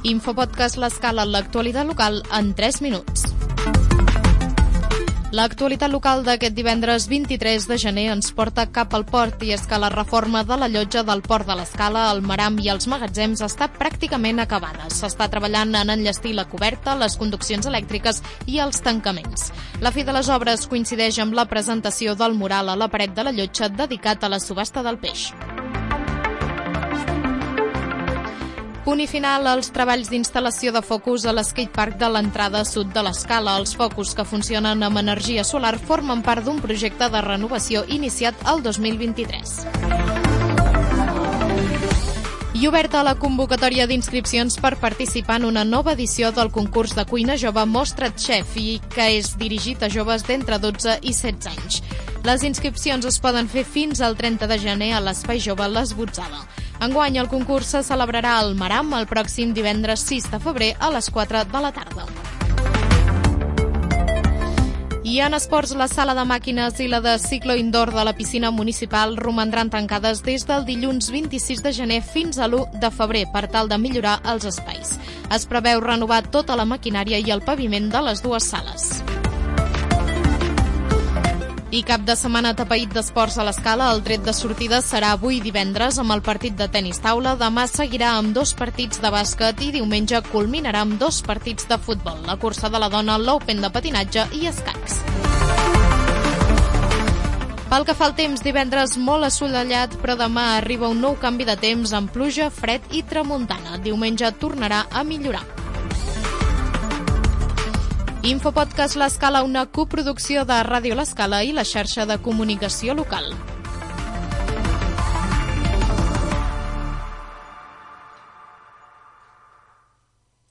Infopodcast l'Escala, l'actualitat local en 3 minuts. L'actualitat local d'aquest divendres 23 de gener ens porta cap al port, i és que la reforma de la llotja del port de l'Escala, el Maram i els magatzems està pràcticament acabada. S'està treballant en enllestir la coberta, les conduccions elèctriques i els tancaments. La fi de les obres coincideix amb la presentació del mural a la paret de la llotja dedicat a la subhasta del peix. Punt i final als treballs d'instal·lació de focus a l'skatepark de l'entrada sud de l'Escala. Els focus, que funcionen amb energia solar, formen part d'un projecte de renovació iniciat el 2023. I oberta la convocatòria d'inscripcions per participar en una nova edició del concurs de cuina jove Mostra't Chef, i que és dirigit a joves d'entre 12 i 16 anys. Les inscripcions es poden fer fins al 30 de gener a l'Espai Jove Les Botzada. Enguany, el concurs se celebrarà al Maram el pròxim divendres 6 de febrer a les 4 de la tarda. I en esports, la sala de màquines i la de ciclo indoor de la piscina municipal romandran tancades des del dilluns 26 de gener fins a l'1 de febrer per tal de millorar els espais. Es preveu renovar tota la maquinària i el paviment de les dues sales. I cap de setmana atapeït d'esports a l'Escala. El tret de sortida serà avui divendres amb el partit de tenis taula, demà seguirà amb 2 partits de bàsquet i diumenge culminarà amb 2 partits de futbol, la cursa de la dona, l'Open de patinatge i escacs. Pel que fa al temps, divendres molt assolellat, però demà arriba un nou canvi de temps amb pluja, fred i tramuntana. Diumenge tornarà a millorar. Infopodcast l'Escala, una coproducció de Ràdio l'Escala i la xarxa de comunicació local.